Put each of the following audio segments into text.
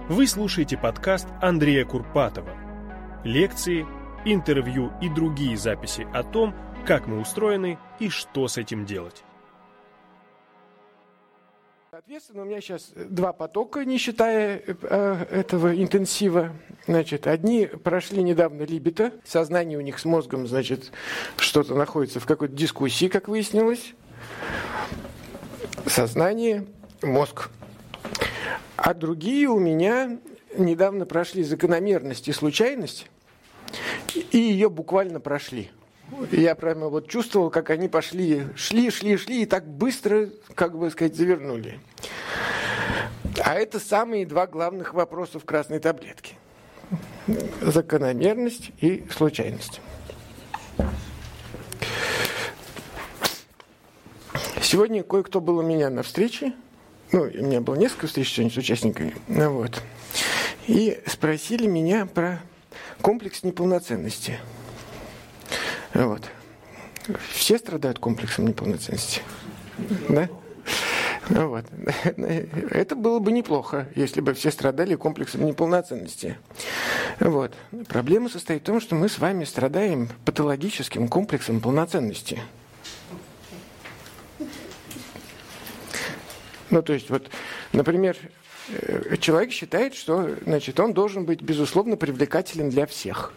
Вы слушаете подкаст Андрея Курпатова. Лекции, интервью и другие записи о том, как мы устроены и что с этим делать. Соответственно, у меня сейчас два потока, не считая этого интенсива. Значит, одни прошли недавно либито, сознание у них с мозгом, значит, что-то находится в какой-то дискуссии, как выяснилось. Сознание, мозг. А другие у меня недавно прошли закономерность и случайность, и ее буквально прошли. Я прямо вот чувствовал, как они шли, и так быстро, как бы сказать, завернули. А это самые два главных вопроса в красной таблетке. Закономерность и случайность. Сегодня кое-кто был у меня на встрече. У меня было несколько встреч сегодня с участниками. Вот. И спросили меня про комплекс неполноценности. Вот. Все страдают комплексом неполноценности. Да? Вот. Это было бы неплохо, если бы все страдали комплексом неполноценности. Вот. Проблема состоит в том, что мы с вами страдаем патологическим комплексом полноценности. То есть, вот, например, человек считает, что, значит, он должен быть, безусловно, привлекателен для всех.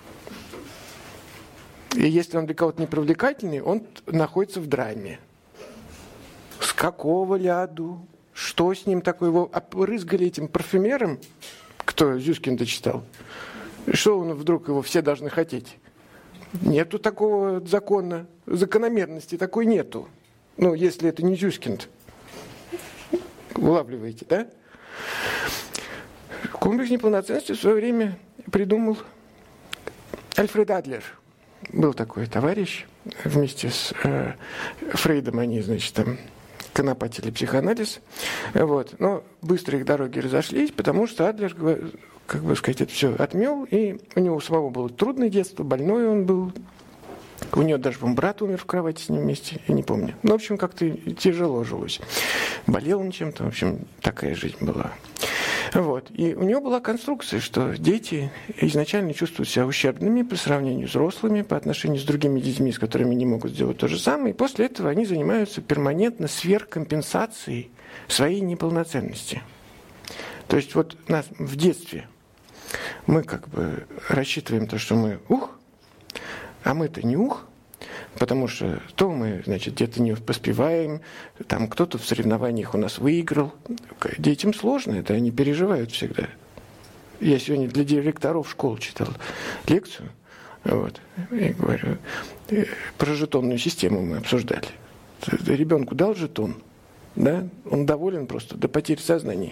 И если он для кого-то не привлекательный, он находится в драме. С какого ляду? Что с ним такое? Его опрызгали этим парфюмером, кто Зюскин-то читал. Что он вдруг его все должны хотеть? Нету такого закона, закономерности такой нету. Если это не Зюскин-то. Улавливаете, да? Комплекс неполноценности в свое время придумал Альфред Адлер. Был такой товарищ, вместе с Фрейдом они, значит, там конопатили психоанализ. Вот. Но быстро их дороги разошлись, потому что Адлер, как бы сказать, это все отмел, и у него самого было трудное детство, больной он был. У нее даже, по-моему, брат умер в кровати с ним вместе, я не помню. В общем, как-то тяжело жилось. Болел он чем-то, в общем, такая жизнь была. Вот. И у него была конструкция, что дети изначально чувствуют себя ущербными по сравнению с взрослыми, по отношению с другими детьми, с которыми не могут сделать то же самое. И после этого они занимаются перманентно сверхкомпенсацией своей неполноценности. То есть вот нас в детстве мы как бы рассчитываем то, что мы а мы-то не потому что то мы, значит, где-то не поспеваем, там кто-то в соревнованиях у нас выиграл. Детям сложно, это они переживают всегда. Я сегодня для директоров школ читал лекцию, вот, и говорю, про жетонную систему мы обсуждали. Ребенку дал жетон, да, он доволен просто до потери сознания.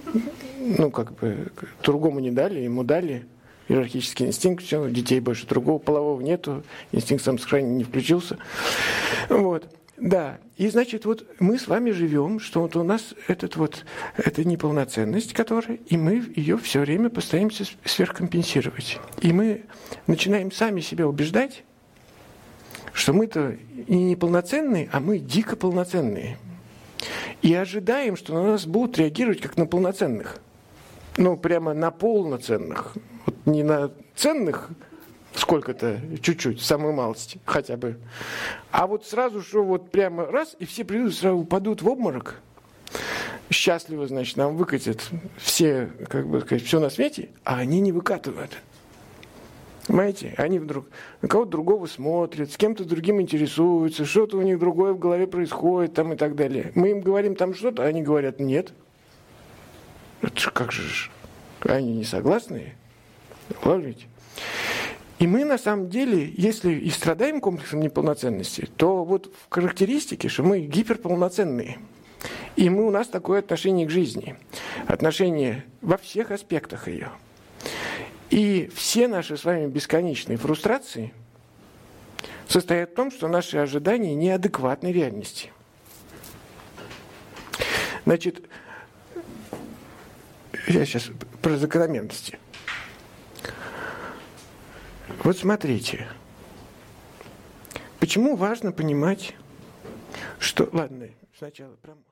Другому не дали, ему дали. Иерархический инстинкт, все, у детей больше другого полового нету, инстинкт самосохранения не включился. Вот, да. И, значит, вот мы с вами живем, что вот у нас эта неполноценность, и мы ее все время постараемся сверхкомпенсировать. И мы начинаем сами себя убеждать, что мы-то не неполноценные, а мы дико полноценные. И ожидаем, что на нас будут реагировать как на полноценных. Прямо на полноценных. Вот не на ценных сколько-то, чуть-чуть, самую малость хотя бы. А вот сразу, что вот прямо раз, и все придут, сразу упадут в обморок. Счастливо, значит, нам выкатят все, как бы сказать, все на свете, а они не выкатывают. Понимаете? Они вдруг на кого-то другого смотрят, с кем-то другим интересуются, что-то у них другое в голове происходит, там и так далее. Мы им говорим там что-то, а они говорят нет. Это как же, они не согласны? Улавливаете? И мы, на самом деле, если и страдаем комплексом неполноценности, то вот в характеристике, что мы гиперполноценные. И у нас такое отношение к жизни. Отношение во всех аспектах ее. И все наши с вами бесконечные фрустрации состоят в том, что наши ожидания неадекватны реальности. Значит, я сейчас про закономерности. Вот смотрите. Почему важно понимать, что... Ладно, сначала про...